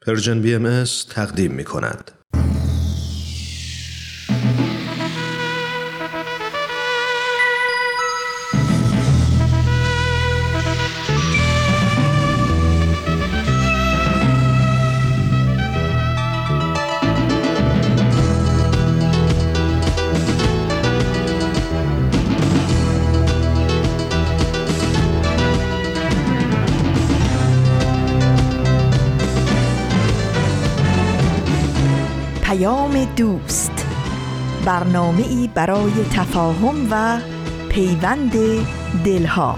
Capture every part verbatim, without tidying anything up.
پرژن بی ام اس تقدیم می کند. دوست، برنامه‌ای برای تفاهم و پیوند دلها.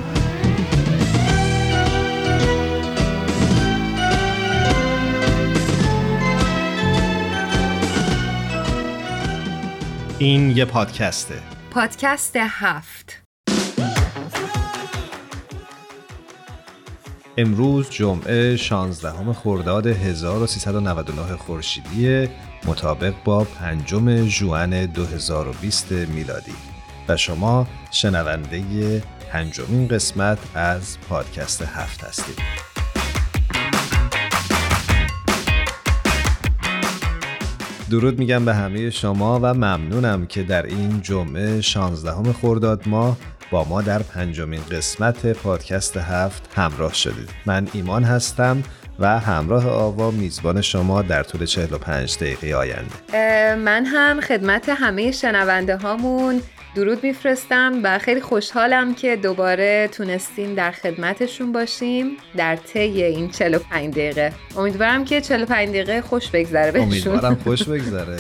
این یه پادکسته. پادکست هفت. امروز جمعه شانزدهم خرداد هزار و سیصد و نود و نه خورشیدی مطابق با پنجم ژوئن دو هزار و بیست میلادی و شما شنونده پنجمین قسمت از پادکست هفت هستید. درود میگم به همه شما و ممنونم که در این جمعه شانزدهم خرداد ماه با ما در پنجمین قسمت پادکست هفت همراه شدید. من ایمان هستم و همراه آوا میزبان شما در طول چهل و پنج دقیقه آینده. من هم خدمت همه شنونده هامون درود میفرستم و خیلی خوشحالم که دوباره تونستیم در خدمتشون باشیم در طی این چهل و پنج دقیقه. امیدوارم که چهل و پنج دقیقه خوش بگذره بهشون. امیدوارم خوش بگذره.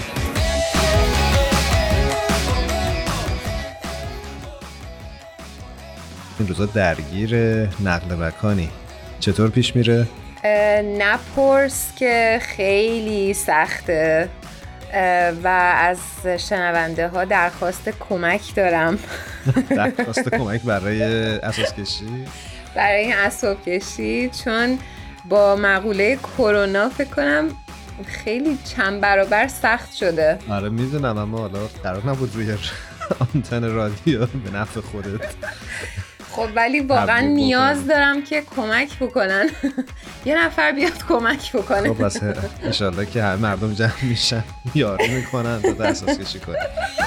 این روزا درگیر نقل مکانی، چطور پیش میره؟ نپرس که خیلی سخته و از شنونده ها درخواست کمک دارم. درخواست کمک برای اساس کشی؟ برای این اسباب کشی، چون با مقوله کرونا فکر کنم خیلی چند برابر سخت شده. آره میدونم، اما حالا قرار نبود روی آنتن رادیو به نفع خودت. خب ولی واقعا نیاز دارم که کمک بکنن. یه نفر بیاد کمک بکنه. خب بس انشالله که همه مردم جمع میشن یاری میکنن تا اساس کشی کنن.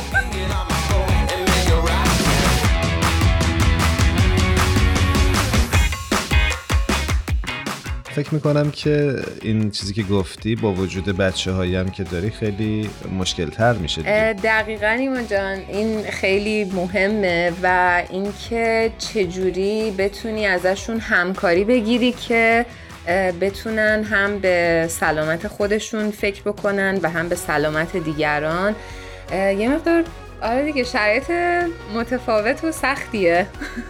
فکر میکنم که این چیزی که گفتی با وجود بچه هایی هم که داری خیلی مشکل تر میشه دیگه. دقیقاً ایمان جان، این خیلی مهمه و اینکه چجوری بتونی ازشون همکاری بگیری که بتونن هم به سلامت خودشون فکر بکنن و هم به سلامت دیگران. یه مقدار آره دیگه شرایط متفاوت و سختیه.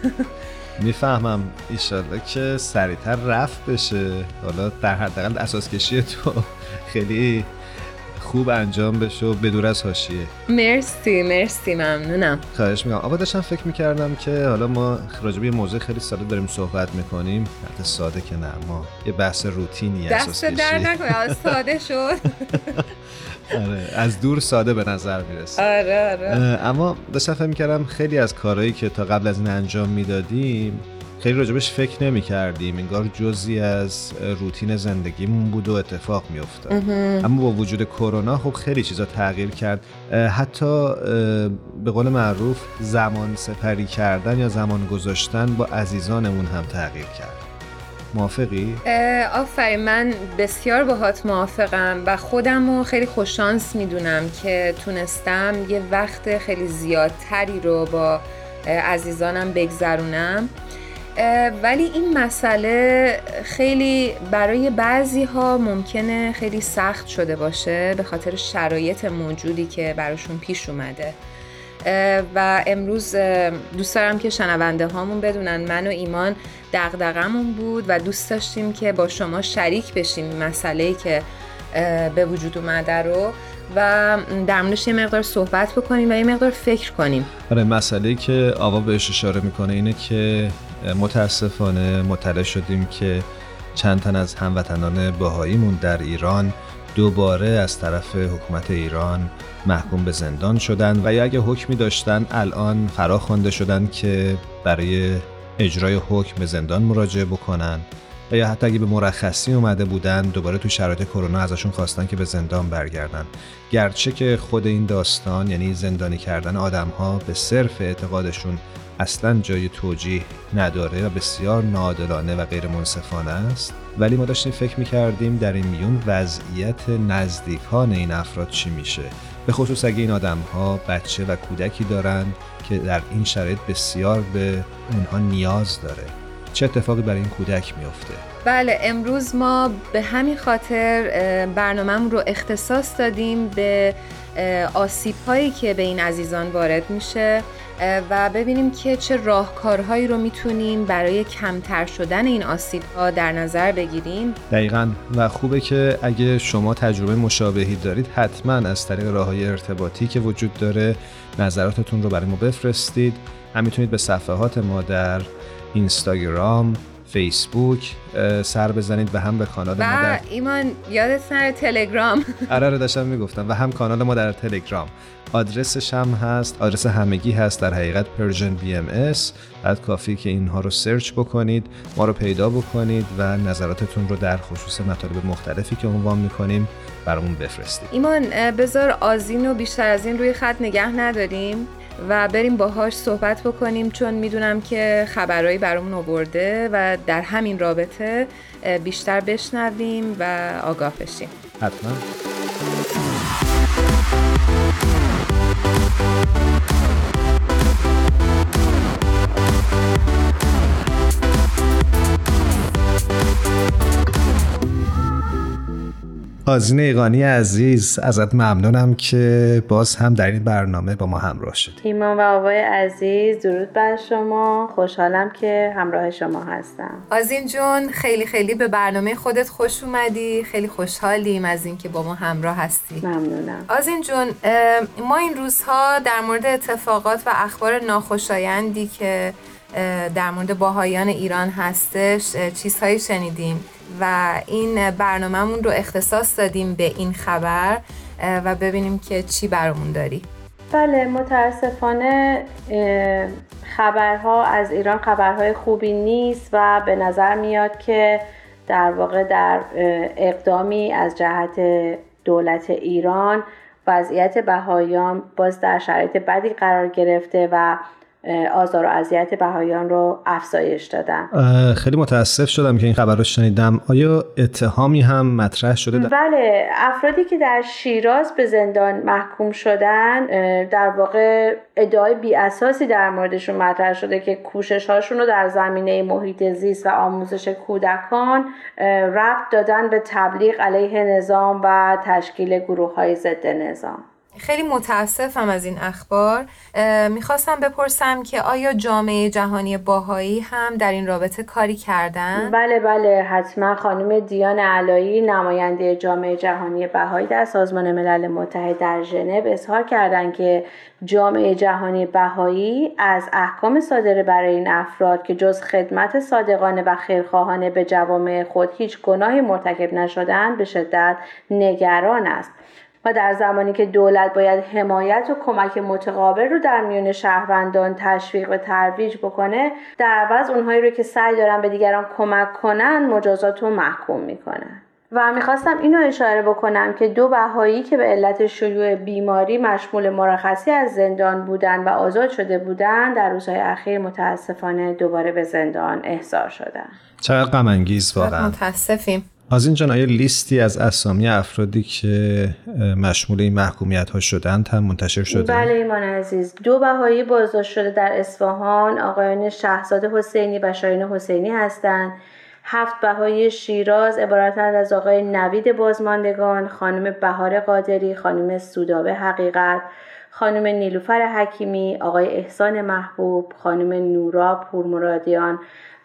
میفهمم، ایشالله که سریعتر رفت بشه. حالا در حداقل اساس کشی تو خیلی خوب انجام بشه و بدور از حاشیه. مرسی مرسی ممنونم. خواهش میکنم. آبا داشتم فکر میکردم که حالا ما راجع به یه موضوع خیلی ساده داریم صحبت میکنیم. حتی ساده که نه، ما یه بحث روتینی اساس کشی. دست در نکنه ساده شد. آره از دور ساده به نظر میرسه. آره آره. اما داشتم فکر میکردم خیلی از کارهایی که تا قبل از این انجام میدادیم خیلی راجبش فکر نمی کردیم، انگار جزئی از روتین زندگیمون بود و اتفاق می افتاد. اما با وجود کرونا خب خیلی چیزا تغییر کرد. حتی به قول معروف زمان سپری کردن یا زمان گذاشتن با عزیزانمون هم تغییر کرد. موافقی؟ آفرین، من بسیار باهات موافقم و خودمو خیلی خوششانس میدونم که تونستم یه وقت خیلی زیادتری رو با عزیزانم بگذرونم. ولی این مسئله خیلی برای بعضی ها ممکنه خیلی سخت شده باشه به خاطر شرایط موجودی که براشون پیش اومده و امروز دوست دارم که شنونده هامون بدونن من و ایمان دغدغمون بود و دوست داشتیم که با شما شریک بشیم این مسئله‌ای که به وجود اومده رو و در موردش یه مقدار صحبت بکنیم و یه مقدار فکر کنیم. آره، مسئله‌ای که آوا بهش اشاره میکنه اینه که متاسفانه مطلع شدیم که چند تن از هموطنان بهاییمون در ایران دوباره از طرف حکومت ایران محکوم به زندان شدن و یا اگه حکمی داشتن الان فراخوانده شدن که برای اجرای حکم به زندان مراجعه بکنن و یا حتی اگه به مرخصی اومده بودن دوباره تو شرایط کرونا ازشون خواستن که به زندان برگردن. گرچه که خود این داستان، یعنی زندانی کردن آدم‌ها به صرف اعتقادشون، اصلا جای توجیه نداره و بسیار ناعادلانه و غیر منصفانه است، ولی ما داشتیم فکر می‌کردیم در این میون وضعیت نزدیکان این افراد چی میشه، به خصوص اگه این آدم‌ها بچه و کودکی دارن که در این شرایط بسیار به اونها نیاز داره. چه اتفاقی برای این کودک میفته؟ بله، امروز ما به همین خاطر برنامه‌مون رو اختصاص دادیم به آسیب‌هایی که به این عزیزان وارد میشه و ببینیم که چه راهکارهایی رو میتونیم برای کمتر شدن این آسیب‌ها در نظر بگیریم. دقیقاً، و خوبه که اگه شما تجربه مشابهی دارید حتما از طریق راه‌های ارتباطی که وجود داره نظراتتون رو برای ما بفرستید. هم میتونید به صفحات ما در اینستاگرام، فیسبوک سر بزنید و هم به کانال ما در و ایمان یادت نره تلگرام. آره رو داشتم میگفتم، و هم کانال ما در تلگرام. آدرسش هم هست، آدرس همگی هست در حقیقت پرژن بی ام اس. بعد کافی که اینها رو سرچ بکنید، ما رو پیدا بکنید و نظراتتون رو در خصوص مطالب مختلفی که عنوان میکنیم برامون بفرستید. ایمان بذار آذین رو بیشتر از این روی خط نگه نداریم و بریم باهاش صحبت بکنیم، چون میدونم که خبرایی برامون آورده و در همین رابطه بیشتر بشنویم و آگاه بشیم. حتما. آذین ایقانی عزیز، ازت ممنونم که باز هم در این برنامه با ما همراه شدی. ایمان و آوای عزیز، درود بر شما. خوشحالم که همراه شما هستم. آذین جون، خیلی خیلی به برنامه خودت خوش اومدی. خیلی خوشحالیم از این که با ما همراه هستی. ممنونم. آذین جون، ما این روزها در مورد اتفاقات و اخبار ناخوشایندی که در مورد بهائیان ایران هستش چیزهایی شنیدیم و این برنامه‌مون رو اختصاص دادیم به این خبر و ببینیم که چی برامون داری. بله، متاسفانه خبرها از ایران خبرهای خوبی نیست و به نظر میاد که در واقع در اقدامی از جهت دولت ایران وضعیت بهائیان باز در شرایط بدی قرار گرفته و آزار و اذیت بهائیان رو افزایش دادن. خیلی متاسف شدم که این خبر رو شنیدم. آیا اتهامی هم مطرح شده؟ بله، افرادی که در شیراز به زندان محکوم شدن در واقع ادعای بی اساسی در موردشون مطرح شده که کوشش هاشون رو در زمینه محیط زیست و آموزش کودکان ربط دادن به تبلیغ علیه نظام و تشکیل گروه های ضد نظام. خیلی متاسفم از این اخبار. میخواستم بپرسم که آیا جامعه جهانی باهایی هم در این رابطه کاری کردن؟ بله بله حتما. خانم دیان علایی، نماینده جامعه جهانی بهایی در سازمان ملل متحد در ژنو، اظهار کردند که جامعه جهانی بهایی از احکام صادره برای این افراد که جز خدمت صادقانه و خیرخواهانه به جوامع خود هیچ گناهی مرتکب نشدند به شدت نگران است و در زمانی که دولت باید حمایت و کمک متقابل رو در میان شهروندان تشویق و ترویج بکنه، در عوض اونهایی رو که سعی دارن به دیگران کمک کنن مجازات رو محکوم میکنن. و میخواستم اینو اشاره بکنم که دو بهایی که به علت شیوع بیماری مشمول مرخصی از زندان بودن و آزاد شده بودن در روزهای اخیر متاسفانه دوباره به زندان احضار شدن. چقدر غم انگیز واقعا. متاسفیم. آذین جان، آیا لیستی از اسامی افرادی که مشمول این محکومیت ها شدند هم منتشر شده؟ بله ایمان عزیز، دو بهایی بازداشت شده در اصفهان آقایان شهزاد حسینی و شاهین حسینی هستند. هفت بهایی شیراز عبارتند از آقای نوید بازماندگان، خانم بهار قادری، خانم سودابه حقیقت، خانم نیلوفر حکیمی، آقای احسان محبوب، خانم نورا پورمرادیان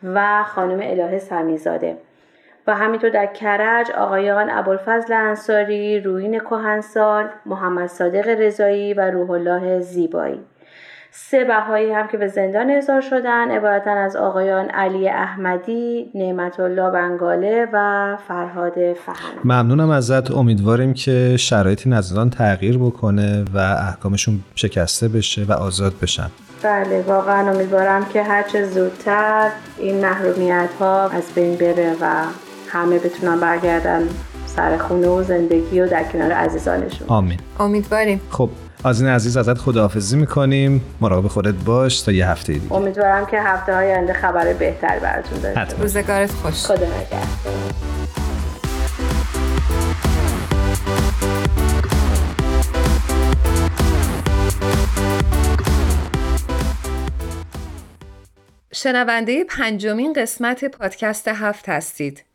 و خانم الهه سمیزاده. و همینطور در کرج آقایان ابوالفضل انصاری، رویین کهنسال، محمد صادق رضایی و روح الله زیبایی. سه بهایی هم که به زندان احضار شدن عبارتن از آقایان علی احمدی، نعمت الله بنگاله و فرهاد فهمی. ممنونم ازت. امیدواریم که شرایط نزدان تغییر بکنه و احکامشون شکسته بشه و آزاد بشن. بله واقعا امیدوارم که هرچه زودتر این محرومیت ها از بین بره و همه بتونن برگردن سر خونه و زندگی و در کنار عزیزانشون. آمین. امیدواریم. خب آذین عزیز ازت خداحافظی میکنیم. مراقب خودت باش تا یه هفته دیگه. امیدوارم که هفته های آینده خبر بهتری براتون داشته باشیم. روزگارت خوش. خدا نگهدار. شنونده پنجمین قسمت پادکست هفت هستید.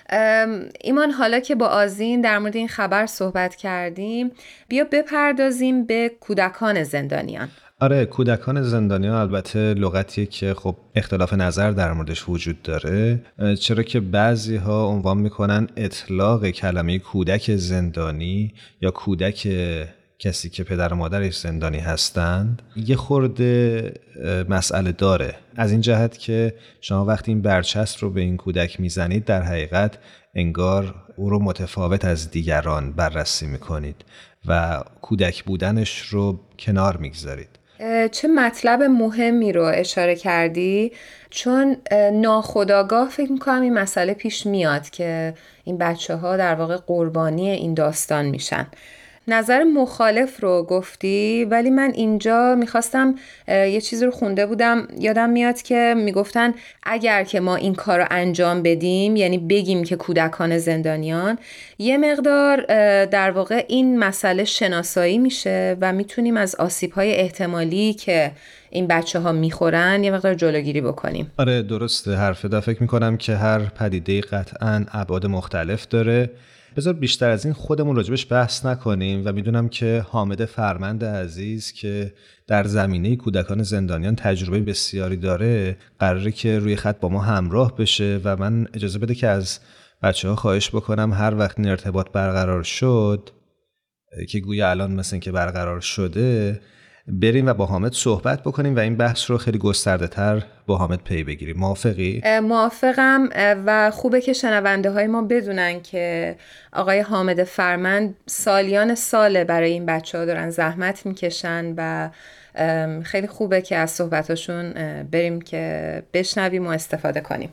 ایمان، حالا که با آذین در مورد این خبر صحبت کردیم، بیا بپردازیم به کودکان زندانیان. آره، کودکان زندانیان البته لغتیه که خب اختلاف نظر در موردش وجود داره، چرا که بعضی ها عنوان میکنن اطلاق کلمه کودک زندانی یا کودک کسی که پدر و مادرش زندانی هستند یه خورده مسئله داره، از این جهت که شما وقتی این برچسب رو به این کودک میزنید در حقیقت انگار او رو متفاوت از دیگران بررسی میکنید و کودک بودنش رو کنار میگذارید. چه مطلب مهمی رو اشاره کردی، چون ناخودآگاه فکر میکنم این مسئله پیش میاد که این بچه ها در واقع قربانی این داستان میشن. نظر مخالف رو گفتی، ولی من اینجا میخواستم یه چیزی رو خونده بودم، یادم میاد که میگفتن اگر که ما این کار رو انجام بدیم، یعنی بگیم که کودکان زندانیان، یه مقدار در واقع این مسئله شناسایی میشه و میتونیم از آسیب‌های احتمالی که این بچه ها میخورن یه مقدار جلوگیری بکنیم. آره درسته حرف دا. فکر میکنم که هر پدیده قطعاً ابعاد مختلف داره. بذار بیشتر از این خودمون راجبش بحث نکنیم و میدونم که حامد فرمند عزیز که در زمینه کودکان زندانیان تجربه بسیاری داره قراره که روی خط با ما همراه بشه و من اجازه بده که از بچه ها خواهش بکنم هر وقت این ارتباط برقرار شد که گویا الان مثل که برقرار شده بریم و با حامد صحبت بکنیم و این بحث رو خیلی گسترده تر با حامد پی بگیریم. موافقی؟ موافقم و خوبه که شنونده های ما بدونن که آقای حامد فرمند سالیان ساله برای این بچه ها دارن زحمت میکشن و خیلی خوبه که از صحبتاشون بریم که بشنویم و استفاده کنیم.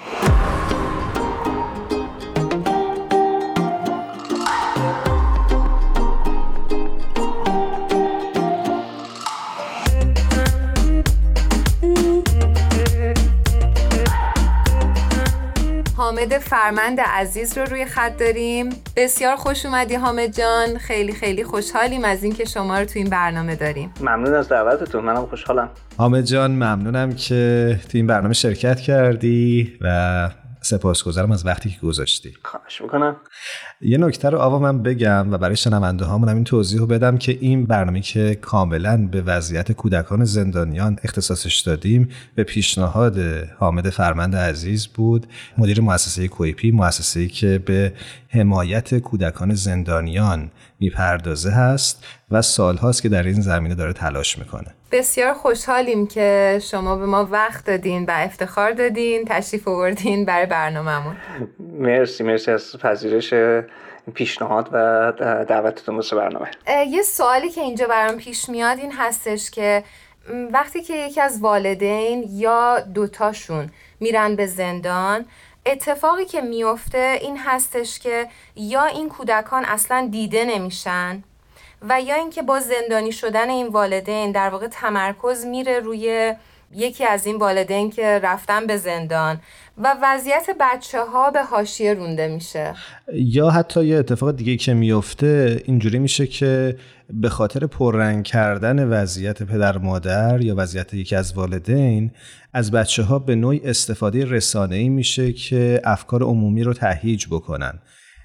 حامد فرمند عزیز رو روی خط داریم. بسیار خوش اومدی حامد جان، خیلی خیلی خوشحالیم از این که شما رو تو این برنامه داریم. ممنون از دعوتتون، منم خوشحالم. حامد جان ممنونم که تو این برنامه شرکت کردی و سپاسگزارم از وقتی که گذاشتی. خواهش میکنم. یه نکته رو آوا من بگم و برای شنونده هامون هم این توضیح رو بدم که این برنامه که کاملا به وضعیت کودکان زندانیان اختصاصش دادیم به پیشنهاد حامد فرمند عزیز بود، مدیر مؤسسه کویپی، مؤسسه‌ای که به حمایت کودکان زندانیان میپردازه هست و سالهاست که در این زمینه داره تلاش میکنه. بسیار خوشحالیم که شما به ما وقت دادین و افتخار دادین تشریف آوردین برای برنامه‌مون. مرسی مرسی از پذیرش پیشنهاد و دعوتتون واسه برنامه. یه سوالی که اینجا برام پیش میاد این هستش که وقتی که یکی از والدین یا دوتاشون میرن به زندان، اتفاقی که میفته این هستش که یا این کودکان اصلا دیده نمیشن و یا اینکه با زندانی شدن این والدین در واقع تمرکز میره روی یکی از این والدین که رفتن به زندان و وضعیت بچه ها به حاشیه رونده میشه. یا حتی یه اتفاق دیگه که میفته اینجوری میشه که به خاطر پررنگ کردن وضعیت پدر مادر یا وضعیت یکی از والدین از بچه ها به نوعی استفاده رسانه‌ای میشه که افکار عمومی رو تهییج بکنن.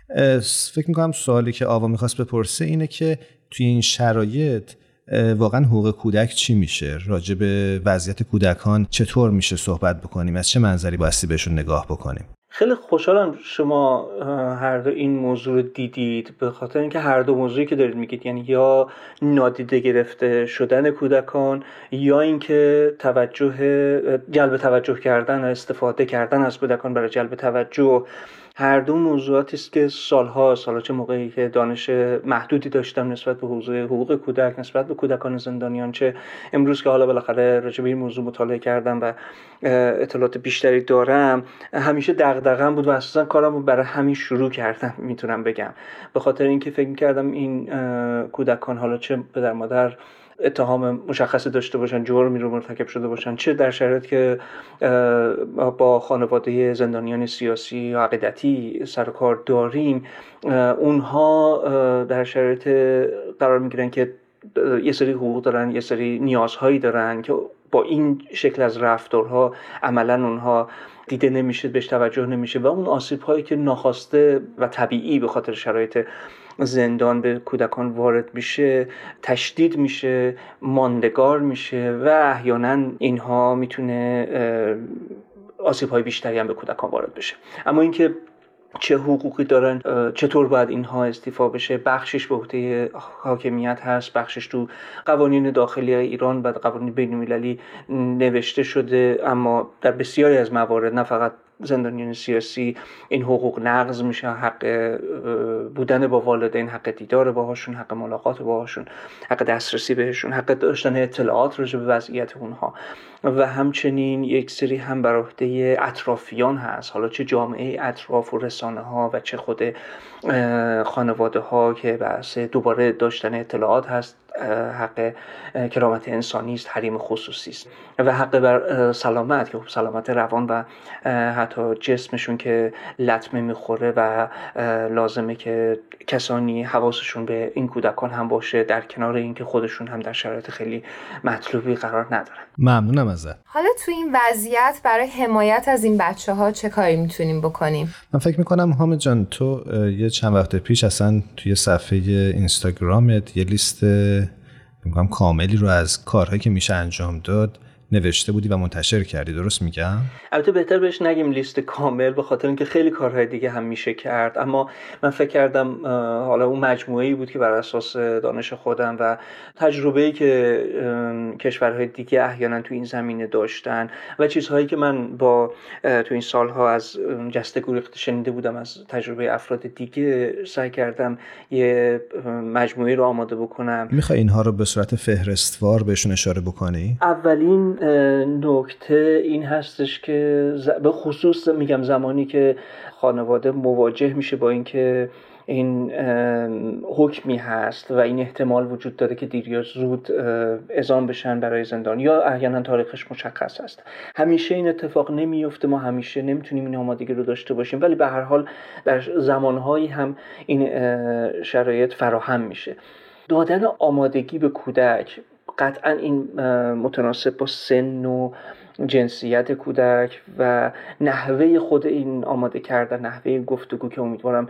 فکر میکنم سوالی که آوا میخواست بپرسه اینه که توی این شرایط واقعا حقوق کودک چی میشه؟ راجع به وضعیت کودکان چطور میشه صحبت بکنیم؟ از چه منظری بایستی بهشون نگاه بکنیم؟ خیلی خوشحالم شما هر دو این موضوع رو دیدید، به خاطر اینکه هر دو موضوعی که دارید میگید، یعنی یا نادیده گرفته شدن کودکان یا اینکه توجه جلب توجه کردن و استفاده کردن از کودکان برای جلب توجه، هر دو موضوعاتی است که سالها سالا چه موقعی که دانش محدودی داشتم نسبت به حوزه حقوق کودک، نسبت به کودکان زندانیان، چه امروز که حالا بالاخره راجع به این موضوع مطالعه کردم و اطلاعات بیشتری دارم، همیشه دغدغه‌ام بود و اساسا کارم رو برای همین شروع کردم میتونم بگم. به خاطر اینکه فکر می‌کردم این کودکان حالا چه پدر مادر اتهام مشخصی داشته باشن، جرمی رو مرتکب شده باشن، چه در شرایطی که با خانواده زندانیان سیاسی یا عقیدتی سر و کار داریم، اونها در شرایط قرار میگیرن که یه سری حقوق دارن، یه سری نیازهایی دارن که با این شکل از رفتارها عملاً اونها دیده نمیشه، بهش توجه نمیشه و اون آسیب‌هایی که ناخواسته و طبیعی به خاطر شرایط زندان به کودکان وارد میشه تشدید میشه، ماندگار میشه و احیانا اینها میتونه آسیب‌های بیشتری هم به کودکان وارد بشه. اما اینکه چه حقوقی دارن، چطور باید اینها استیفا بشه، بخشش به عهده حاکمیت هست، بخشش تو قوانین داخلی ایران و قوانین بین‌المللی نوشته شده، اما در بسیاری از موارد نه فقط زندانیان سیاسی این حقوق نقض میشه، حق بودن با والدین، حق دیدار باهاشون، حق ملاقات باهاشون، حق دسترسی بهشون، حق داشتن اطلاعات راجع به وضعیت اونها و همچنین یک سری هم بر عهده اطرافیان هست، حالا چه جامعه اطراف و رسانه ها و چه خود خانواده ها که بحث دوباره داشتن اطلاعات هست، حق کرامت انسانی است، حریم خصوصی است و حق بر سلامت که سلامت روان و حتی جسمشون که لطمه میخوره و لازمه که کسانی حواسشون به این کودکان هم باشه، در کنار اینکه خودشون هم در شرایط خیلی مطلوبی قرار ندارن. ممنونم ازت. حالا تو این وضعیت برای حمایت از این بچه ها چه کاری میتونیم بکنیم؟ من فکر میکنم حامد جان تو یه چند وقت پیش اصلا توی صفحه اینستاگرامت یه لیست میگم کاملی رو از کارهایی که میشه انجام داد نوشته بودی و منتشر کردی، درست میگم؟ البته بهتر بهش نگیم لیست کامل، به خاطر اینکه خیلی کارهای دیگه هم میشه کرد، اما من فکر کردم حالا اون مجموعه‌ای بود که بر اساس دانش خودم و تجربه‌ای که کشورهای دیگه احیانا تو این زمینه داشتن و چیزهایی که من با تو این سالها از جسته گریخته شنیده بودم از تجربه افراد دیگه، سعی کردم یه مجموعه رو آماده بکنم. میخوای اینها رو به صورت فهرستوار بهشون اشاره بکنی؟ اولین نکته این هستش که به خصوص میگم زمانی که خانواده مواجه میشه با اینکه این حکمی هست و این احتمال وجود داره که دیر یا زود اعزام بشن برای زندان یا احیانا تاریخش مشخص است، همیشه این اتفاق نمیفته، ما همیشه نمیتونیم این آمادگی رو داشته باشیم، ولی به هر حال در زمانهایی هم این شرایط فراهم میشه. دادن آمادگی به کودک قطعا این متناسب با سن و جنسیت کودک و نحوه خود این آماده کردن، نحوه گفتگو که امیدوارم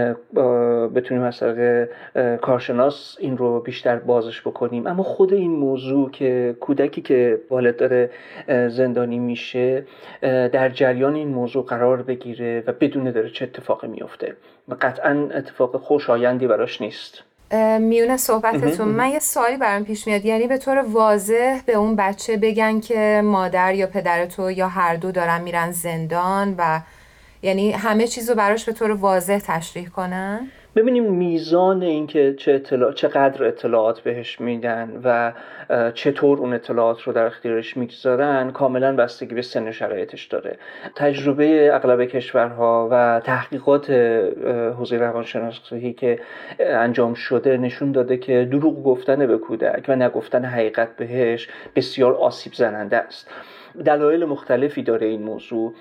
بتونیم از طریق کارشناس این رو بیشتر بازش بکنیم، اما خود این موضوع که کودکی که والد داره زندانی میشه در جریان این موضوع قرار بگیره و بدونه داره چه اتفاقی میفته و قطعا اتفاق خوشایندی براش نیست. میونه صحبتتون من یه سوالی برام پیش میاد، یعنی به طور واضح به اون بچه بگن که مادر یا پدر تو یا هر دو دارن میرن زندان و یعنی همه چیزو براش به طور واضح تشریح کنن؟ ببینیم میزان این که چه اطلاع، چقدر اطلاعات بهش میدن و چطور اون اطلاعات رو در اختیارش میگذارن کاملا بستگی به سن و شرایطش داره. تجربه اغلب کشورها و تحقیقات حوزه روانشناسی که انجام شده نشون داده که دروغ گفتن به کودک و نگفتن حقیقت بهش بسیار آسیب زننده است. دلایل مختلفی داره این موضوع.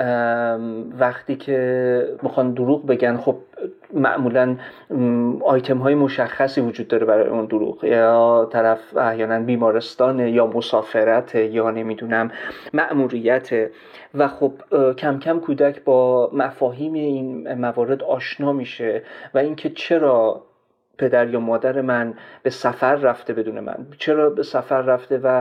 وقتی که میخوان دروغ بگن، خب معمولا آیتم های مشخصی وجود داره برای اون دروغ، یا طرف احیانا بیمارستان یا مسافرت یا نمیدونم مأموریت و خب کم کم کودک با مفاهیم این موارد آشنا میشه و اینکه چرا پدر یا مادر من به سفر رفته بدون من؟ چرا به سفر رفته و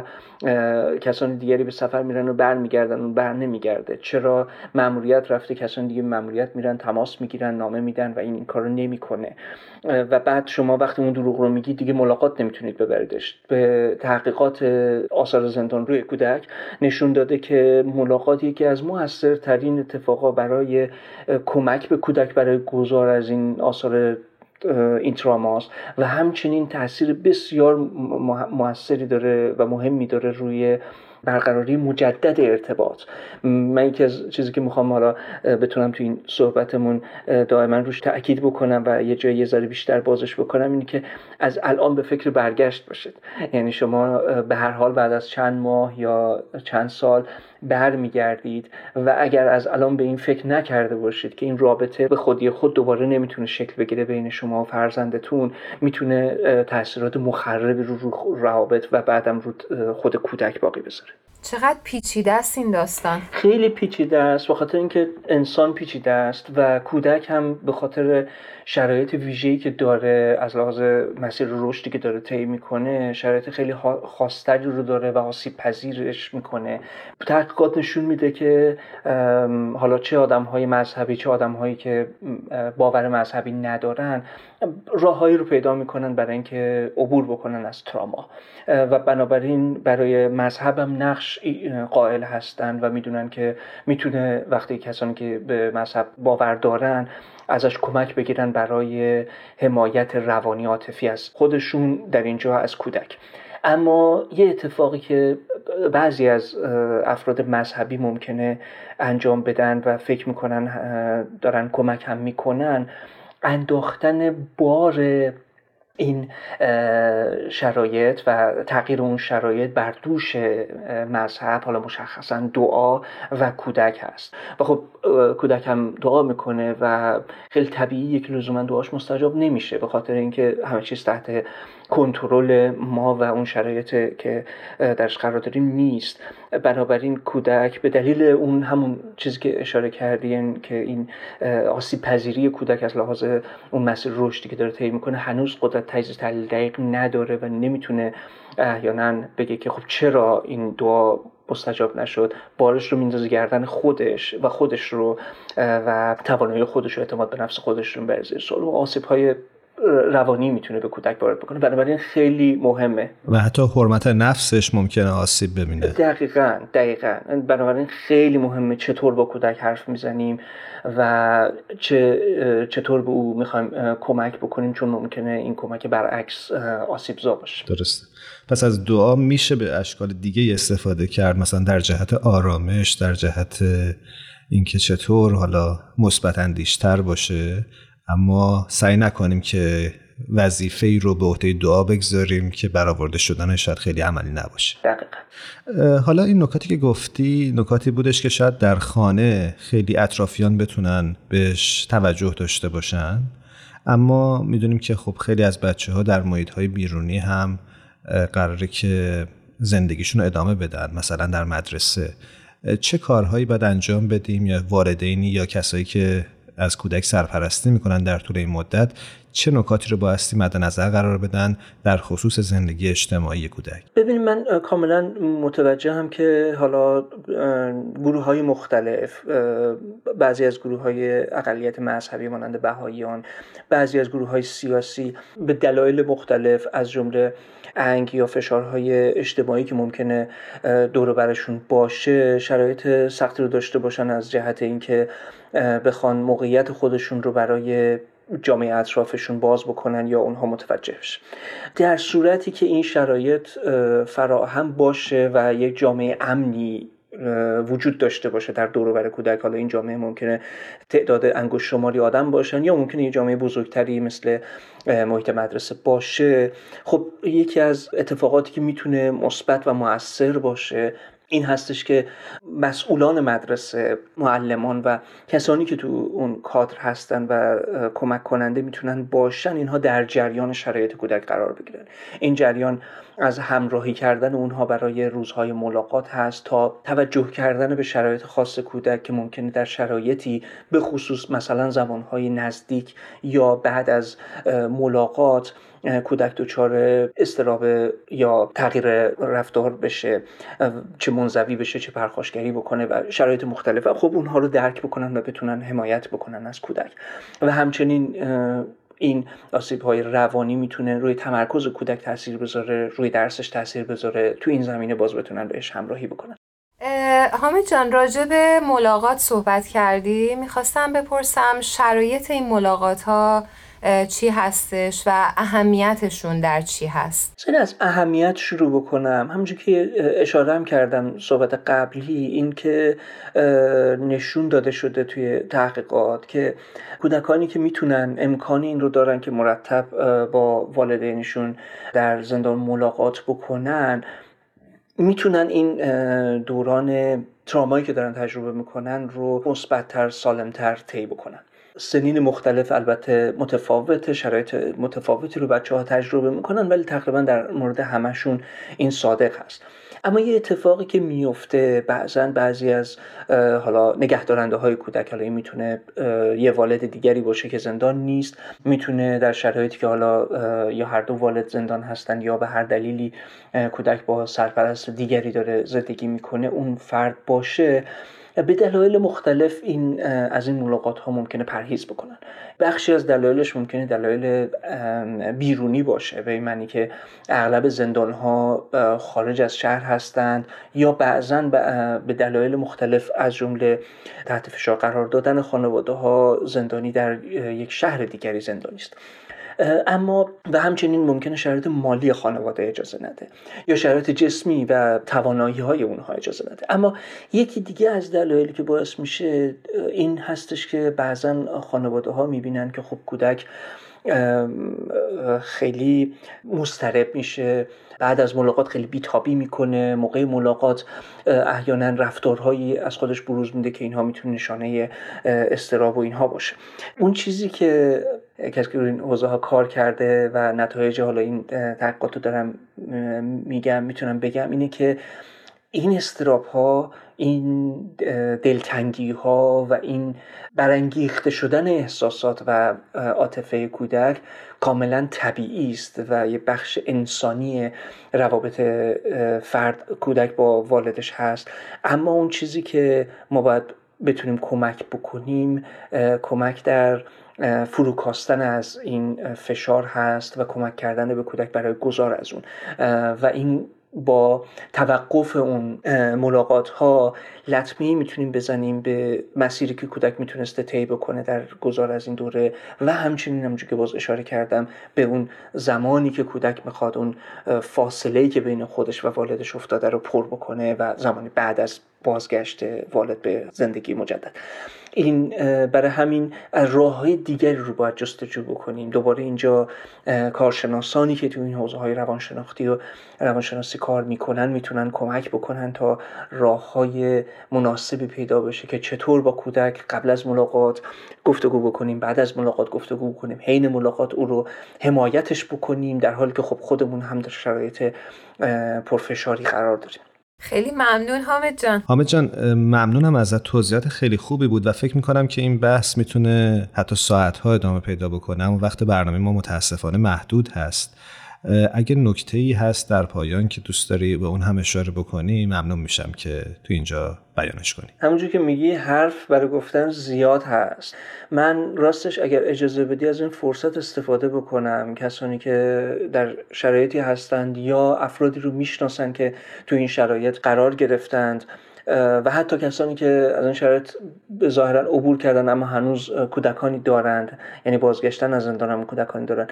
کسان دیگری به سفر میرن و بر میگردن و بر نمیگرده؟ چرا مأموریت رفته کسان دیگه مأموریت میرن، تماس میگیرن، نامه میدن و این این کارو نمیکنه؟ و بعد شما وقتی اون دروغ رو میگی دیگه ملاقات نمیتونید ببریدش. به تحقیقات آثار زندان روی کودک نشون داده که ملاقات یکی از موثرترین اتفاقا برای کمک به کودک برای گذار از این آثار این تراماست و همچنین تاثیر بسیار موثری داره و مهمی داره روی برقراری مجدد ارتباط. من یکی از چیزی که میخوام حالا بتونم تو این صحبتمون دائما روش تأکید بکنم و یه جایی یه ذره بیشتر بازش بکنم اینه که از الان به فکر برگشت باشید. یعنی شما به هر حال بعد از چند ماه یا چند سال برمیگردید و اگر از الان به این فکر نکرده باشید که این رابطه به خودی خود دوباره نمیتونه شکل بگیره بین شما و فرزندتون، میتونه تاثیرات مخربی رو رو روابط و بعدم رو خود کودک باقی بذاره. چقدر پیچیده است این داستان. خیلی پیچیده است، به خاطر اینکه انسان پیچیده است و کودک هم به خاطر شرایط ویژه‌ای که داره، از لحاظ مسیر رشدی که داره طی میکنه، شرایط خیلی خاص‌تری رو داره و آسیب پذیرش میکنه. تحقیقات نشون میده که حالا چه آدم‌های مذهبی چه آدم‌هایی که باور مذهبی ندارن راههایی رو پیدا میکنن برای اینکه عبور بکنن از تراما و بنابراین برای مذهبم نقش قائل هستن و میدونن که میتونه وقتی کسانی که به مذهب باور دارن ازش کمک بگیرن برای حمایت روانی عاطفی از خودشون در اینجا از کودک. اما یه اتفاقی که بعضی از افراد مذهبی ممکنه انجام بدن و فکر میکنن دارن کمک هم میکنن، انداختن بار این شرایط و تغییر اون شرایط بر دوش مذهب، حالا مشخصا دعا و کودک هست. و خب کودک هم دعا میکنه و خیلی طبیعیه که لزوما دعاش مستجاب نمیشه به خاطر اینکه همه چیز تحت کنترل ما و اون شرایط که درش قرار داریم نیست. بنابراین کودک به دلیل اون همون چیزی که اشاره کردین که این آسیب پذیری کودک از لحاظ اون مسیر رشدی که داره طی میکنه هنوز قدرت تجزیه تحلیل دقیق نداره و نمیتونه احیانا بگه که خب چرا این دعا مستجاب نشد. بارش رو میندازه گردن خودش و خودش رو و توانایی خودش و اعتماد به نفس خودش رو بر زیر سوال و آسیب‌های روانی میتونه به کودک وارد بکنه. بنابراین خیلی مهمه و حتی حرمت نفسش ممکنه آسیب ببینه. دقیقاً دقیقاً بنابراین خیلی مهمه چطور با کودک حرف میزنیم و چه چطور به او میخوایم کمک بکنیم، چون ممکنه این کمک برعکس آسیبزا باشه. درسته. پس از دعا میشه به اشکال دیگه استفاده کرد، مثلا در جهت آرامش، در جهت اینکه چطور حالا مثبت اندیش‌تر باشه، اما سعی نکنیم که وظیفه‌ای رو به عهده دعا بگذاریم که برآورده شدنش شاید خیلی عملی نباشه. دقیقاً. حالا این نکاتی که گفتی نکاتی بودش که شاید در خانه خیلی اطرافیان بتونن بهش توجه داشته باشن، اما میدونیم که خب خیلی از بچه‌ها در محیط‌های بیرونی هم قراره که زندگیشون رو ادامه بدن، مثلا در مدرسه. چه کارهایی باید انجام بدیم یا والدینی یا کسایی که از کودک سرپرستی میکنن در طول این مدت چه نکاتی رو بایستی مد نظر قرار بدن در خصوص زندگی اجتماعی کودک؟ ببینید من کاملا متوجهم که حالا گروه‌های مختلف، بعضی از گروه‌های اقلیت مذهبی مانند بهائیان، بعضی از گروه‌های سیاسی به دلایل مختلف از جمله انگ یا فشارهای اجتماعی که ممکنه دور و برشون باشه شرایط سختی رو داشته باشن از جهت اینکه بخوان موقعیت خودشون رو برای جامعه اطرافشون باز بکنن یا اونها متوجه بشن. در صورتی که این شرایط فراهم باشه و یک جامعه امنی وجود داشته باشه در دور و بر کودک، حالا این جامعه ممکنه تعداد انگشت شماری آدم باشن یا ممکنه یه جامعه بزرگتری مثل محیط مدرسه باشه، خب یکی از اتفاقاتی که میتونه مثبت و مؤثر باشه این هستش که مسئولان مدرسه، معلمان و کسانی که تو اون کادر هستن و کمک کننده میتونن باشن، اینها در جریان شرایط کودک قرار بگیرن. این جریان از همراهی کردن اونها برای روزهای ملاقات هست تا توجه کردن به شرایط خاص کودک که ممکنه در شرایطی به خصوص مثلا زمانهای نزدیک یا بعد از ملاقات کودک دچار اضطراب یا تغییر رفتار بشه، چه منزوی بشه چه پرخاشگری بکنه و شرایط مختلفه. خب اونها رو درک بکنن و بتونن حمایت بکنن از کودک. و همچنین این آسیب‌های روانی میتونه روی تمرکز کودک تاثیر بذاره، روی درسش تاثیر بذاره. تو این زمینه باز بتونن بهش همراهی بکنن. حامد جان، راجع به ملاقات صحبت کردی. میخواستم بپرسم شرایط این ملاقات ها چی هستش و اهمیتشون در چی هست؟ سن از اهمیت شروع بکنم. همونجور که اشاره هم کردم صحبت قبلی، این که نشون داده شده توی تحقیقات که کودکانی که میتونن امکان این رو دارن که مرتب با والدینشون در زندان ملاقات بکنن، میتونن این دوران ترامایی که دارن تجربه میکنن رو مثبت‌تر، سالم‌تر طی بکنن. سنین مختلف البته متفاوته، شرایط متفاوتی رو بچه‌ها تجربه میکنن، ولی تقریبا در مورد همشون این صادق هست. اما یه اتفاقی که میفته بعضن بعضی از حالا نگهدارنده های کودک، حالا این میتونه یه والد دیگری باشه که زندان نیست، میتونه در شرایطی که حالا یا هر دو والد زندان هستن یا به هر دلیلی کودک با سرپرست دیگری داره زندگی میکنه اون فرد باشه، به دلایل مختلف این از این ملاقات ها ممکنه پرهیز بکنن. بخشی از دلایلش ممکنه دلایل بیرونی باشه، به این معنی که اغلب زندان ها خارج از شهر هستند یا بعضاً به دلایل مختلف از جمله تحت فشار قرار دادن خانواده ها زندانی در یک شهر دیگری زندانی است. اما و همچنین ممکنه شرایط مالی خانواده اجازه نده یا شرایط جسمی و توانایی های اونها اجازه نده. اما یکی دیگه از دلایلی که باعث میشه این هستش که بعضا خانواده ها میبینن که خب کودک خیلی مضطرب میشه، بعد از ملاقات خیلی بیتابی میکنه، موقع ملاقات احیانا رفتارهایی از خودش بروز میده که اینها میتونه نشانه اضطراب و اینها باشه. اون چیزی که کسی که این حوزه ها کار کرده و نتایج حالا این تحقیقات رو دارم میگم میتونم بگم اینه که این اضطراب ها، این دلتنگی ها و این برانگیخته شدن احساسات و عاطفه کودک کاملا طبیعی است و یه بخش انسانی روابط فرد کودک با والدش هست. اما اون چیزی که ما باید بتونیم کمک بکنیم کمک در فروکاستن از این فشار هست و کمک کردن به کودک برای گذار از اون و این با توقف اون ملاقات ها لطمه‌ای میتونیم بزنیم به مسیری که کودک میتونسته طی بکنه در گذار از این دوره و همچنین همونجوری که باز اشاره کردم به اون زمانی که کودک میخواد اون فاصله‌ای که بین خودش و والدش افتاده رو پر بکنه و زمانی بعد از بازگشت والد به زندگی مجدد. این برای همین راه‌های دیگری رو باید جستجو بکنیم. دوباره اینجا کارشناسانی که تو این حوزه‌های روانشناختی و روانشناسی کار میکنن میتونن کمک بکنن تا راه‌های مناسبی پیدا بشه که چطور با کودک قبل از ملاقات گفتگو بکنیم، بعد از ملاقات گفتگو بکنیم، حین ملاقات او رو حمایتش بکنیم در حالی که خب خودمون هم در شرایط پرفشاری قرار داریم. خیلی ممنون حامد جان. حامد جان ممنونم ازت، توضیحات خیلی خوبی بود و فکر میکنم که این بحث میتونه حتی ساعتها ادامه پیدا بکنه، اما وقت برنامه ما متاسفانه محدود هست. اگر نکته‌ای هست در پایان که دوست داری به اون هم اشاره بکنی ممنون میشم که تو اینجا بیانش کنی. همونجور که میگی حرف برای گفتن زیاد هست. من راستش اگر اجازه بدی از این فرصت استفاده بکنم، کسانی که در شرایطی هستند یا افرادی رو میشناسن که تو این شرایط قرار گرفتند و حتی کسانی که از این شرایط ظاهرا عبور کردن اما هنوز کودکانی دارند، یعنی بازگشتن از زندان هم کودکانی دارند.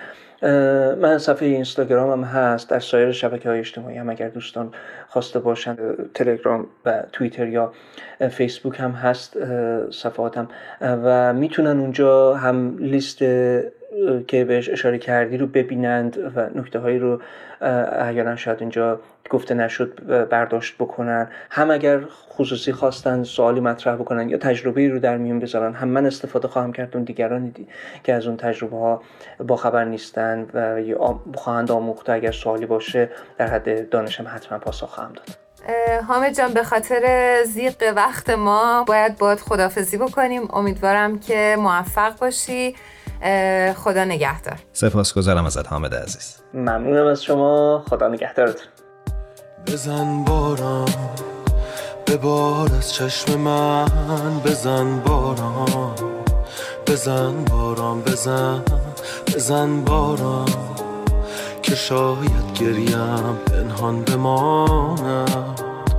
من صفحه اینستاگرام هم هست، در سایر شبکه‌های اجتماعی هم اگر دوستان خواسته باشند تلگرام و توییتر یا فیسبوک هم هست صفحاتم و میتونن اونجا هم لیست که بهش اشاره کردی رو ببینند و نکته هایی رو احیانا شاید اینجا گفته نشد برداشت بکنن، هم اگر خصوصی خواستن سوالی مطرح بکنن یا تجربه‌ای رو در میون بذارن، هم من استفاده خواهم کرد اون دیگرانی دی که از اون تجربه ها با خبر نیستن و یا خواهند آموخت، اگر سوالی باشه در حد دانشم حتما پاسخ خواهم داد. حامد جان، به خاطر ضیق وقت ما باید باید خداحافظی بکنیم. امیدوارم که موفق باشی. خدا نگهدار. سپاسگزارم ازت حامد عزیز. ممنونم از شما. خدا نگهدارتون. بزن باران ببار از چشم من، بزن باران بزن باران بزن بزن باران که شاید گریم پنهان بماند.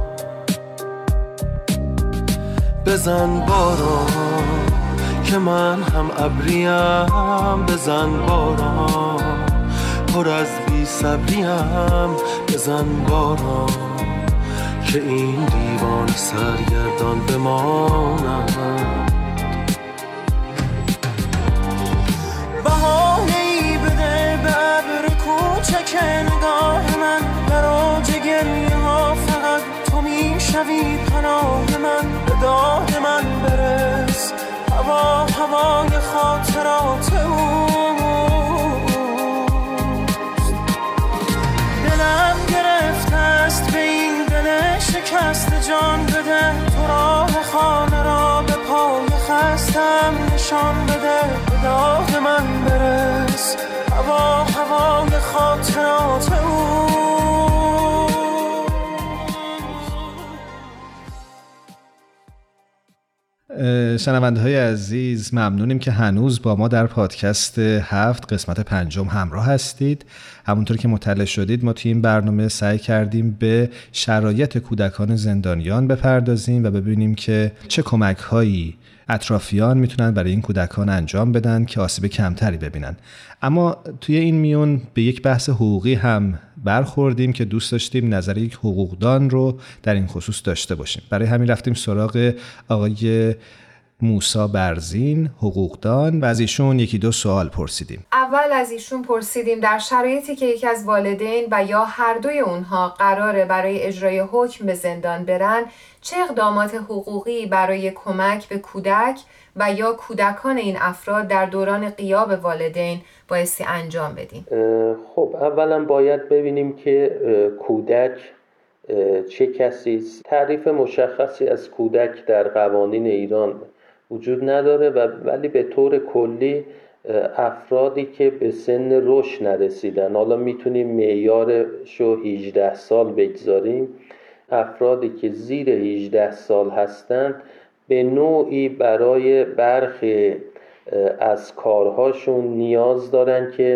بزن باران که من هم ابریم، بزن باران پر از بی صبریم، بزن باران که این دیوان سرگردان بماند. بهانه‌ای بده به ابر کوچک نگاه من، در اوج گریه ها فقط تو میشوی پناه من. به داد من برس هوا هوای خاطرات اوست. دلم گرفته است به این دل شکست، جان بده تو راه خانه را به پای خستم نشان بده. به داد من برس هوا هوای خاطرات اوست. شنونده های عزیز، ممنونیم که هنوز با ما در پادکست هفت قسمت پنجم همراه هستید. همونطور که مطلع شدید ما توی این برنامه سعی کردیم به شرایط کودکان زندانیان بپردازیم و ببینیم که چه کمک هایی اطرافیان میتونن برای این کودکان انجام بدن که آسیب کمتری ببینن. اما توی این میون به یک بحث حقوقی هم برخوردیم که دوست داشتیم نظر یک حقوقدان رو در این خصوص داشته باشیم. برای همین رفتیم سراغ آقای موسی برزین، حقوقدان، و از ایشون یکی دو سوال پرسیدیم. اول از ایشون پرسیدیم در شرایطی که یکی از والدین و یا هر دوی اونها قراره برای اجرای حکم به زندان برن، چه اقدامات حقوقی برای کمک به کودک و یا کودکان این افراد در دوران غیاب والدین بایستی انجام بدیم؟ خب اولا باید ببینیم که کودک چه کسی است. تعریف مشخصی از کودک در قوانین ایران وجود نداره و ولی به طور کلی افرادی که به سن رشد نرسیدن، حالا میتونیم معیارشو هجده سال بگذاریم، افرادی که زیر هجده سال هستند به نوعی برای برخی از کارهاشون نیاز دارن که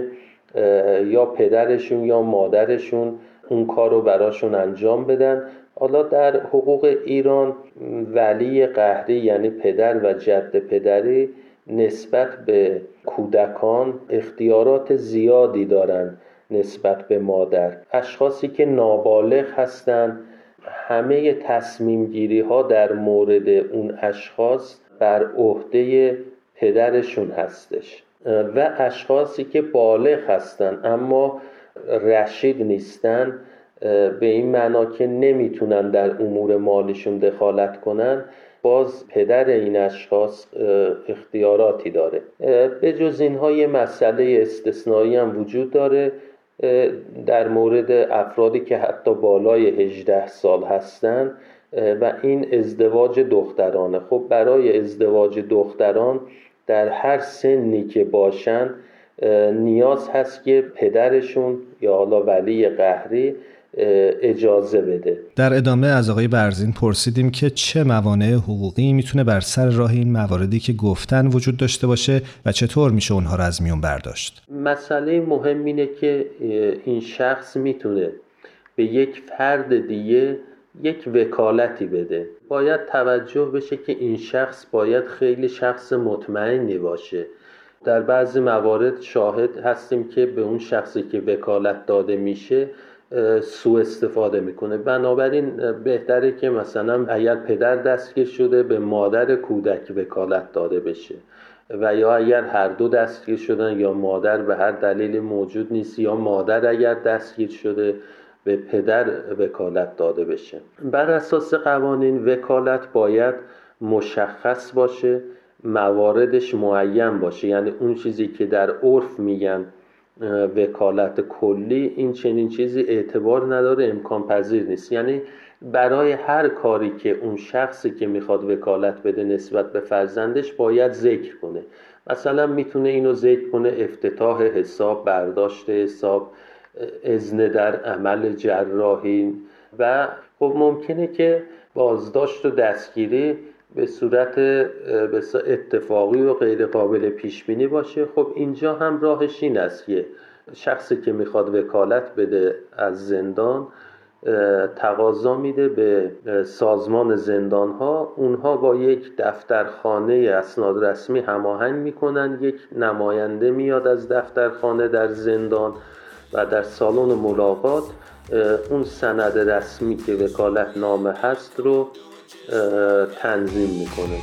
یا پدرشون یا مادرشون اون کار رو براشون انجام بدن. حالا در حقوق ایران ولی قهری یعنی پدر و جد پدری نسبت به کودکان اختیارات زیادی دارن نسبت به مادر. اشخاصی که نابالغ هستن همه تصمیم گیری ها در مورد اون اشخاص بر عهده پدرشون هستش و اشخاصی که بالغ هستن اما رشید نیستن، به این معنا که نمیتونن در امور مالیشون دخالت کنن، باز پدر این اشخاص اختیاراتی داره. به جز اینها یه مسئله استثنایی هم وجود داره در مورد افرادی که حتی بالای هجده سال هستن و این ازدواج دخترانه. خب برای ازدواج دختران در هر سنی که باشن نیاز هست که پدرشون یا حالا ولی قهری اجازه بده. در ادامه از آقای برزین پرسیدیم که چه موانع حقوقی میتونه بر سر راه این مواردی که گفتن وجود داشته باشه و چطور میشه اونها رو از میون برداشت. مسئله مهم اینه که این شخص میتونه به یک فرد دیگه یک وکالتی بده. باید توجه بشه که این شخص باید خیلی شخص مطمئنی باشه. در بعضی موارد شاهد هستیم که به اون شخصی که وکالت داده میشه سوء استفاده میکنه. بنابراین بهتره که مثلا اگر پدر دستگیر شده به مادر کودک وکالت داده بشه و یا اگر هر دو دستگیر شدن یا مادر به هر دلیل موجود نیست یا مادر اگر دستگیر شده به پدر وکالت داده بشه. بر اساس قوانین وکالت باید مشخص باشه، مواردش معین باشه، یعنی اون چیزی که در عرف میگن وکالت کلی، این چنین چیزی اعتبار نداره، امکان پذیر نیست. یعنی برای هر کاری که اون شخصی که میخواد وکالت بده نسبت به فرزندش باید ذکر کنه. مثلا میتونه اینو ذکر کنه افتتاح حساب، برداشت حساب، اذن در عمل جراحی و خب ممکنه که بازداشت و دستگیری به صورت اتفاقی و غیر قابل پیش بینی باشه. خب اینجا هم راهش این است که شخصی که میخواد وکالت بده از زندان تقاضا میده به سازمان زندان ها، اونها با یک دفترخانه اسناد رسمی هماهنگ میکنن، یک نماینده میاد از دفترخانه در زندان و در سالن ملاقات اون سند رسمی که وکالت نامه هست رو تنظیم میکنه.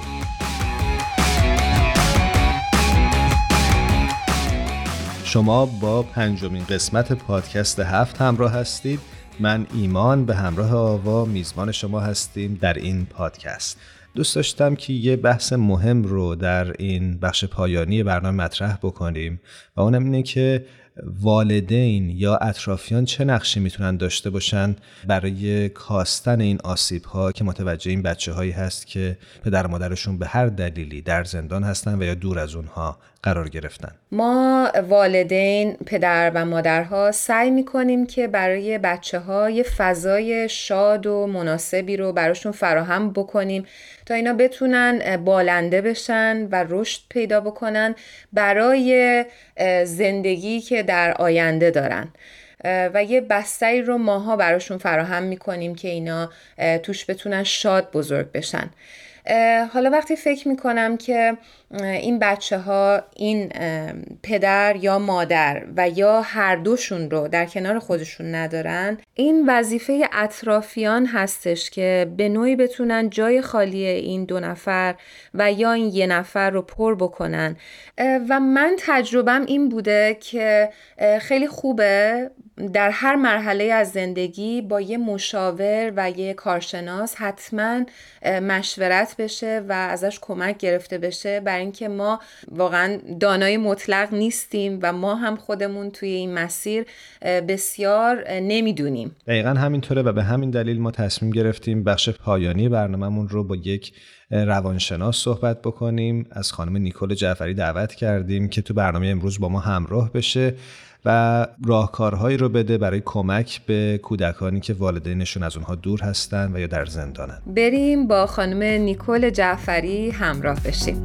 شما با پنجمین قسمت پادکست هفت همراه هستید. من ایمان به همراه آوا میزبان شما هستیم در این پادکست. دوست داشتم که یه بحث مهم رو در این بخش پایانی برنامه مطرح بکنیم و اونم اینه که والدین یا اطرافیان چه نقشی میتونن داشته باشن برای کاستن این آسیب‌ها که متوجه این بچه‌هایی هست که پدر و مادرشون به هر دلیلی در زندان هستن و یا دور از اونها قرار گرفتن. ما والدین، پدر و مادرها سعی میکنیم که برای بچه‌ها یه فضای شاد و مناسبی رو براشون فراهم بکنیم تا اینا بتونن بالنده بشن و رشد پیدا بکنن برای زندگی که در آینده دارن و یه بستری رو ماها براشون فراهم میکنیم که اینا توش بتونن شاد بزرگ بشن. حالا وقتی فکر میکنم که این بچه ها این پدر یا مادر و یا هر دوشون رو در کنار خودشون ندارن، این وظیفه اطرافیان هستش که به نوعی بتونن جای خالی این دو نفر و یا این یه نفر رو پر بکنن. و من تجربم این بوده که خیلی خوبه در هر مرحله از زندگی با یه مشاور و یه کارشناس حتما مشورت بشه و ازش کمک گرفته بشه، برای اینکه ما واقعا دانای مطلق نیستیم و ما هم خودمون توی این مسیر بسیار نمیدونیم. دقیقاً همینطوره و به همین دلیل ما تصمیم گرفتیم بخش پایانی برنامه‌مون رو با یک روانشناس صحبت بکنیم. از خانم نیکول جعفری دعوت کردیم که تو برنامه امروز با ما همراه بشه و راهکارهایی رو بده برای کمک به کودکانی که والدینشون از اونها دور هستن و یا در زندانن. بریم با خانم نیکول جعفری همراه بشیم.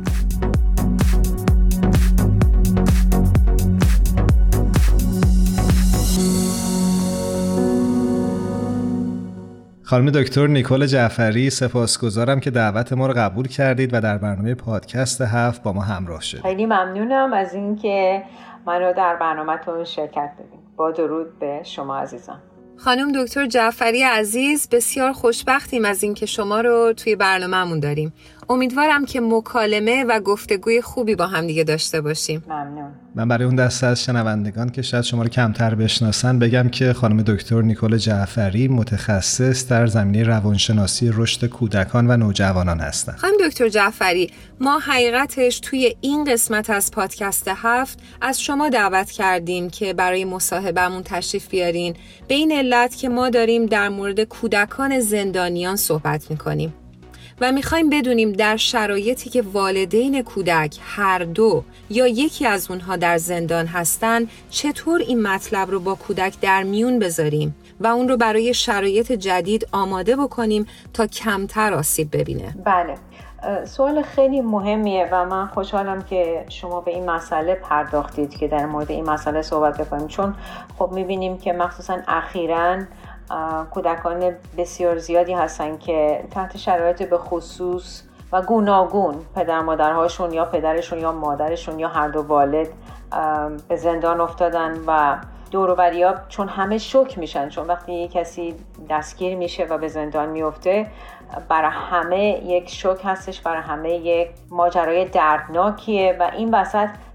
خانم دکتر نیکول جعفری، سپاسگزارم که دعوت ما رو قبول کردید و در برنامه پادکست هفت با ما همراه شدید. خیلی ممنونم از اینکه منو در برنامه‌تون شرکت بدین. با درود به شما عزیزان. خانم دکتر جعفری عزیز، بسیار خوشبختیم از اینکه شما رو توی برنامه‌مون داریم. امیدوارم که مکالمه و گفتگوی خوبی با هم دیگه داشته باشیم. ممنون. من برای اون دسته از شنوندگان که شاید شما رو کمتر بشناسن بگم که خانم دکتر نیکول جعفری متخصص در زمینه روانشناسی رشد کودکان و نوجوانان هستن. خانم دکتر جعفری، ما حقیقتش توی این قسمت از پادکست هفت از شما دعوت کردیم که برای مصاحبهمون تشریف بیارین، به این علت که ما داریم در مورد کودکان زندانیان صحبت میکنیم و میخوایم بدونیم در شرایطی که والدین کودک هر دو یا یکی از اونها در زندان هستن چطور این مطلب رو با کودک در میون بذاریم و اون رو برای شرایط جدید آماده بکنیم تا کمتر آسیب ببینه. بله، سوال خیلی مهمیه و من خوشحالم که شما به این مسئله پرداختید که در مورد این مسئله صحبت بکنیم، چون خب میبینیم که مخصوصا اخیراً کودکان بسیار زیادی هستن که تحت شرایط به خصوص و گوناگون پدر مادرهاشون یا پدرشون یا مادرشون یا هر دو والد به زندان افتادن و دور و بریا چون همه شوک میشن، چون وقتی کسی دستگیر میشه و به زندان میفته برای همه یک شوک هستش، برای همه یک ماجرای دردناکیه و این وسط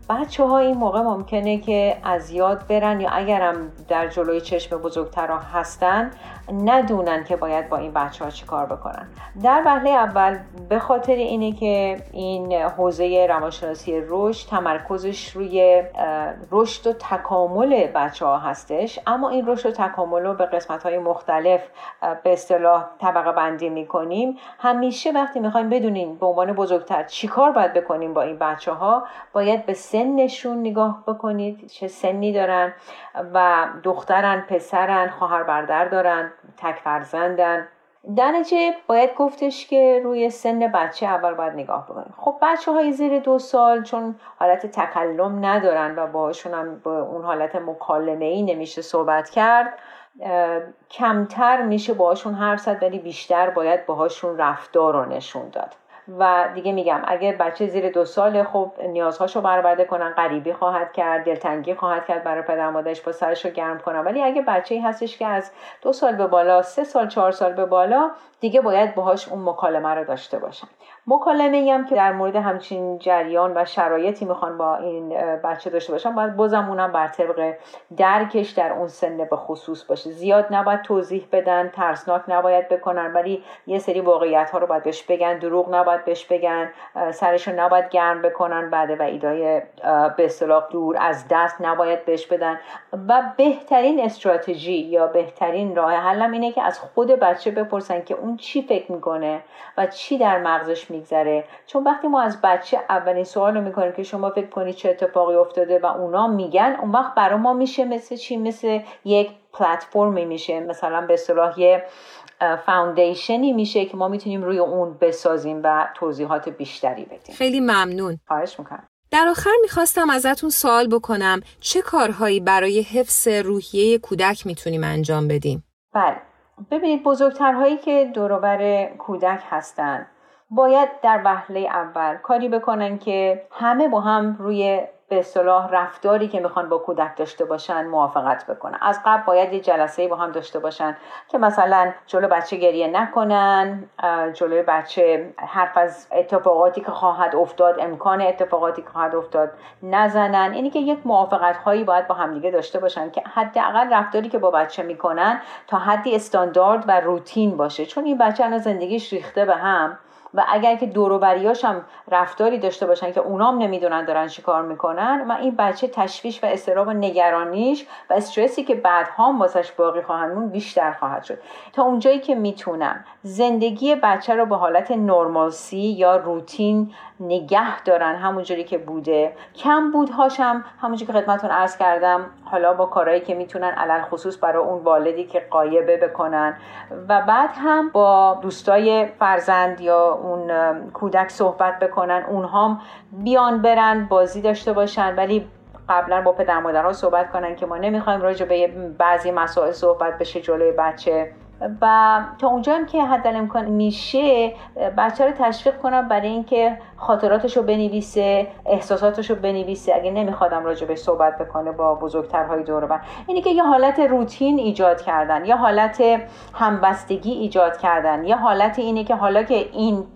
بچه ها این موقع ممکنه که از یاد برن یا اگرم در جلوی چشم بزرگترها هستن ندونن که باید با این بچه ها چی کار بکنن. در وهله اول به خاطر اینه که این حوزه روانشناسی رشد تمرکزش روی رشد و تکامل بچه ها هستش، اما این رشد و تکامل رو به قسمت های مختلف به اصطلاح طبقه بندی میکنیم. همیشه وقتی میخوایم بدونیم به عنوان بزرگتر چی کار باید بکنیم با این بچه ها، باید به سنشون نگاه بکنید، چه سنی دارن و دخترن، پسرن، خواهر برادر دارن، تک فرزندن. در نتیجه باید گفتش که روی سن بچه اول باید نگاه بکنیم. خب بچه های زیر دو سال چون حالت تکلم ندارن و باهاشون هم با اون حالت مکالمه‌ای نمیشه صحبت کرد، کمتر میشه باهاشون حرف زد، ولی بیشتر باید باهاشون رفتار رو نشون داد. و دیگه میگم اگه بچه زیر دو ساله خب نیازهاشو برآورده کنن، غریبی خواهد کرد، دلتنگی خواهد کرد برای پدر مادرش، با سرشو گرم کنن. ولی اگه بچه‌ای هستش که از دو سال به بالا، سه سال، چهار سال به بالا، دیگه باید باهاش اون مکالمه رو داشته باشن. مکالمه‌ای هم که در مورد همچین جریان و شرایطی میخوان با این بچه داشته باشن، باید بازم اونم بر طبق درکش در اون سن به خصوص باشه. زیاد نباید توضیح بدن، ترسناک نباید بکنن، ولی یه سری واقعیت‌ها رو باید بهش بگن، دروغ نباید بهش بگن، سرشو نباید گرم بکنن، بعد وعیدای به اصطلاح دور از دست نباید بهش بدن. و بهترین استراتژی یا بهترین راه حل اینه که از خود بچه بپرسن که اون چی فکر میکنه و چی در مغزش میگذره. چون وقتی ما از بچه اولین سوال رو میکنیم که شما فکر کنید چه اتفاقی افتاده و اونا میگن، اون وقت برای ما میشه مثل چی؟ مثل یک پلتفرمی میشه، مثلا به اصطلاح یه فاوندیشنی میشه که ما میتونیم روی اون بسازیم و توضیحات بیشتری بدیم. خیلی ممنون. خواهش میکنم. در آخر میخواستم ازتون سوال بکنم چه کارهایی برای حفظ روحیه کودک میتونیم انجام بدیم؟ بله، ببینید بزرگترهایی که دور و بر کودک هستن باید در وهله اول کاری بکنن که همه با هم روی به اصطلاح رفتاری که میخوان با کودک داشته باشن موافقت بکنن. از قبل باید یه جلسه با هم داشته باشن که مثلا جلو بچه گریه نکنن، جلوی بچه حرف از اتفاقاتی که خواهد افتاد، امکان اتفاقاتی که خواهد افتاد نزنن. اینی که یک موافقت هایی باید با هم دیگه داشته باشن که حداقل رفتاری که با بچه میکنن تا حدی استاندارد و روتین باشه، چون این بچه الان زندگیش ریخته به هم و اگر که دور و بریاش هم رفتاری داشته باشن که اونام نمیدونن دارن چی کار میکنن، و این بچه تشویش و اضطراب و نگرانیش و استرسی که بعدها واسش باقی خواهد موند بیشتر خواهد شد. تا اونجایی که میتونن زندگی بچه رو به حالت نرمالسی یا روتین نگه دارن همونجوری که بوده. کم بودهاش هم همونجوری که خدمتتون عرض کردم، حالا با کارهایی که میتونن علل خصوص برای اون والدی که غایبه بکنن، و بعد هم با دوستای فرزند یا اون کودک صحبت بکنن، اونها هم بیان برن بازی داشته باشن، ولی قبلا با پدر مادرها صحبت کنن که ما نمیخوایم راجع به بعضی مسائل صحبت بشه جلوی بچه. و تا اونجا هم که حد الامکان میشه بچه رو تشویق کنم برای اینکه خاطراتشو بنویسه، احساساتشو بنویسه اگه نمیخوادم راجع بهش صحبت بکنه با بزرگترهای دور و بر. اینی که یه حالت روتین ایجاد کردن، یه حالت همبستگی ایجاد کردن، یه حالت اینه که حالا که این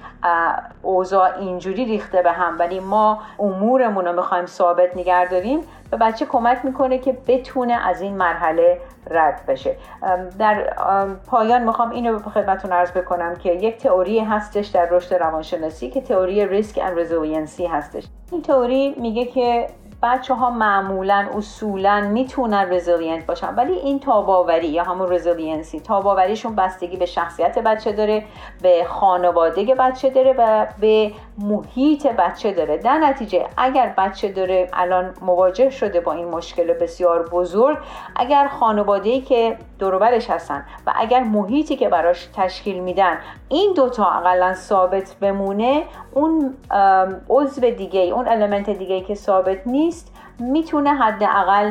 اوضاع اینجوری ریخته به هم ولی ما امورمون رو میخوایم ثابت نگه داریم، به بچه کمک میکنه که بتونه از این مرحله رد بشه. در پایان میخوام اینو به خدمتتون عرض بکنم که یک تئوری هستش در رشد روانشناسی که تئوری ریسک اند رزیلینسی هستش. این تئوری میگه که بچه ها معمولاً اصولاً میتونن رزیلینت باشن، ولی این تاباوری یا همون رزیلینسی، تاباوریشون بستگی به شخصیت بچه داره، به خانواده بچه داره و به محیط بچه داره. در نتیجه اگر بچه داره الان مواجه شده با این مشکل بسیار بزرگ، اگر خانواده‌ای که دور و برش هستن و اگر محیطی که براش تشکیل میدن این دوتا اقلا ثابت بمونه، اون عضو دیگه، اون المنت دیگه که ثابت نیست میتونه حداقل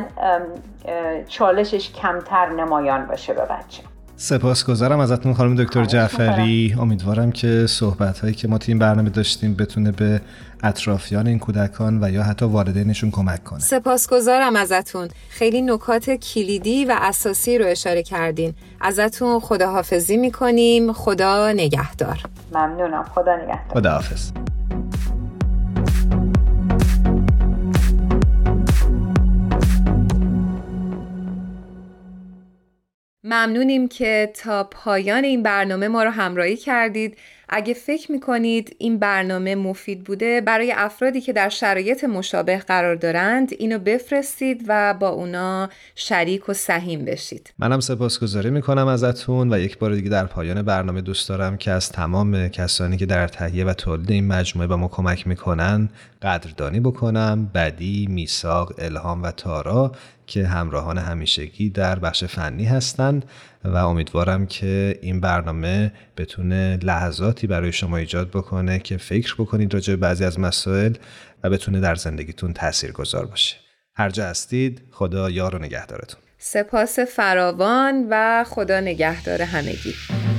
چالشش کمتر نمایان باشه به بچه. سپاسگزارم ازتون خانم دکتر جعفری. امیدوارم که صحبت‌هایی که ما توی این برنامه داشتیم بتونه به اطرافیان این کودکان و یا حتی والدینشون کمک کنه. سپاسگزارم ازتون. خیلی نکات کلیدی و اساسی رو اشاره کردین. ازتون خداحافظی می‌کنیم. خدا نگهدار. ممنونم. خدا نگهدار. خداحافظ. ممنونیم که تا پایان این برنامه ما رو همراهی کردید. اگه فکر میکنید این برنامه مفید بوده برای افرادی که در شرایط مشابه قرار دارند، اینو بفرستید و با اونا شریک و سهیم بشید. منم سپاسگزاری میکنم ازتون و یک بار دیگه در پایان برنامه دوست دارم که از تمام کسانی که در تهیه و تولید این مجموعه به ما کمک میکنن قدردانی بکنم. بدی، میثاق، الهام و تارا که همراهان همیشگی در بخش فنی هستند و امیدوارم که این برنامه بتونه لحظاتی برای شما ایجاد بکنه که فکر بکنید راجع به بعضی از مسائل و بتونه در زندگیتون تاثیرگذار باشه. هر جا هستید خدا یار و نگهدارتون. سپاس فراوان و خدا نگهدار همگی.